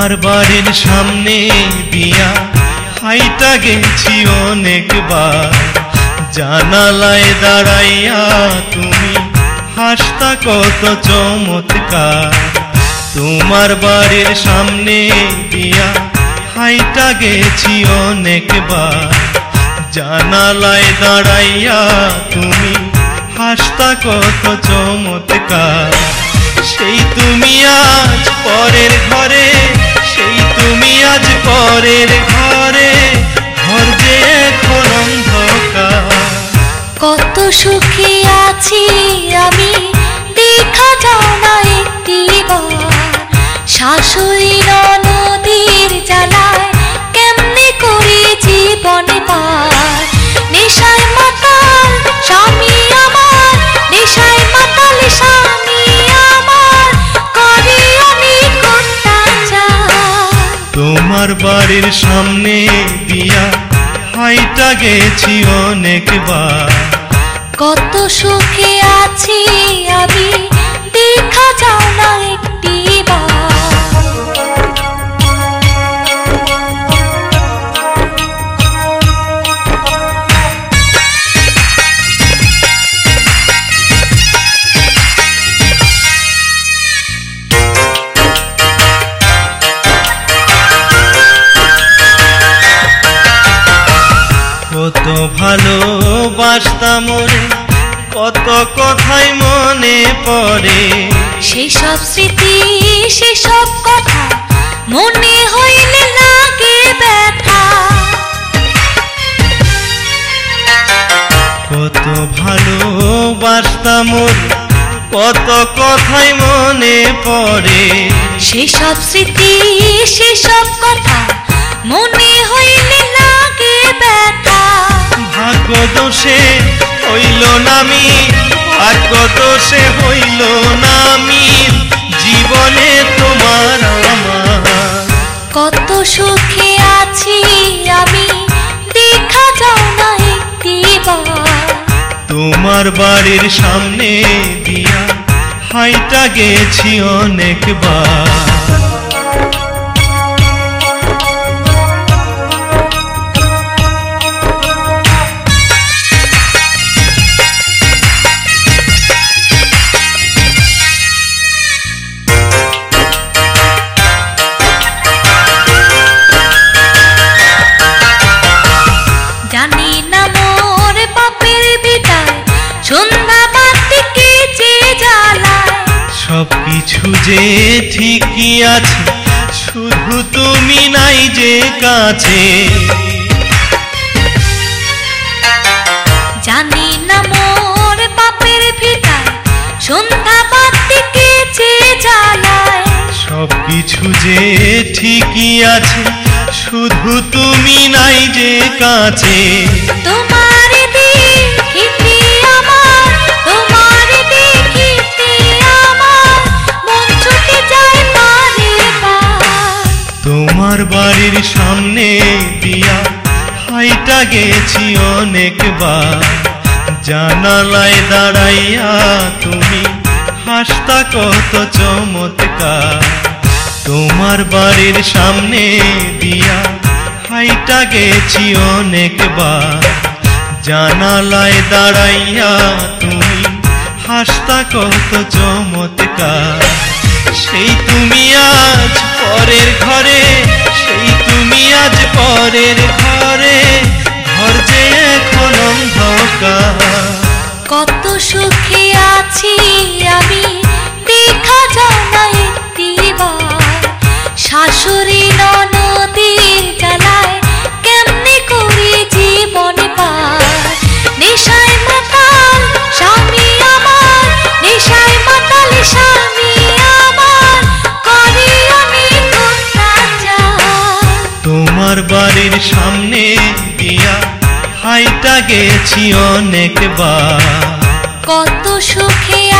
তোমার বাড়ির সামনে দিয়া হাইটা গেছি অনেকবার, জানালায় দাঁড়াইয়া তুমি হাসতা কত চমৎকার। তোমার বাড়ির সামনে দিয়া হাইটা গেছি অনেকবার, জানালায় দাঁড়াইয়া তুমি হাসতা কত চমৎকার। সেই তুমি আজ পরের ঘরে, সেই তুমি আজ পরের ঘরে, ঘর যে এখন অন্ধকার। কত সুখী আছি আমি, দেখা যাও না একটিবার। শাশুড়ি ননদের জ্বালায় কেমনে করি জীবন পার। নেশায় মাতাল স্বামী আমার, নেশায় মাতাল স্বামী আমার, করি অনেক অত্যাচার। তোমার বাড়ির সামনে দিয়া হাইটা গেছি অনেকবার। কত সুখে আছি আমি, দেখা যাও না একটিবার। কত ভালোবাসতাম ওরে, কত কথাই মনে পড়ে। সেসব স্মৃতি সেসব কথা মনে হইলে লাগে ব্যথা। কত ভালোবাসতাম ওরে, কত কথাই মনে পড়ে। সেসব স্মৃতি সেসব কথা মনে হইলে লাগে ব্যথা। ভাগ্য দোষে হইল না আমি, ভাগ্য দোষে হইল না আমি, জীবনে তোমার আমার। কত সুখে আছি আমি, দেখা যাও না একটিবার। তোমার বাড়ির সামনে দিয়া হাইটা গেছি অনেকবার। জানি না মোর বাপের বিদায়, সন্ধ্যা বাতিকে যে জ্বালায়। সবকিছু যে ঠিকই আছে, শুধু তুমি নাই যে কাছে। জানি না মোর বাপের বিদায়, সন্ধ্যা বাতিকে যে জ্বালায়। সবকিছু যে ঠিকই আছে, শুধু তুমি নাই যে কাছে। তোমার দেখিতে আমার, তোমার দেখিতে আমার, মন ছুটে যায় বারে বার। তোমার বাড়ির সামনে দিয়া হাইটা গেছি অনেকবার, জানালায় দাঁড়াইয়া তুমি হাসতা কত চমৎকার। তোমার বাড়ির সামনে দিয়া হাইটা গেছি অনেকবার, জানালায় দাঁড়াইয়া তুমি হাসতা কত চমৎকার। সেই তুমি আজ পরের ঘরে, সেই তুমি আজ পরের ঘরে, ঘর যে এখন অন্ধকার। কত সুখে আছি আমি, দেখা যাও না একটিবার। শাশুড়ি ননদের জ্বালায় কেমনে করি জীবন পার। নেশায় মাতাল স্বামী আমার, নেশায় মাতাল স্বামী আমার, করি অনেক অত্যাচার। তোমার বাড়ির সামনে দিয়া হাইটা গেছি অনেকবার। কত সুখে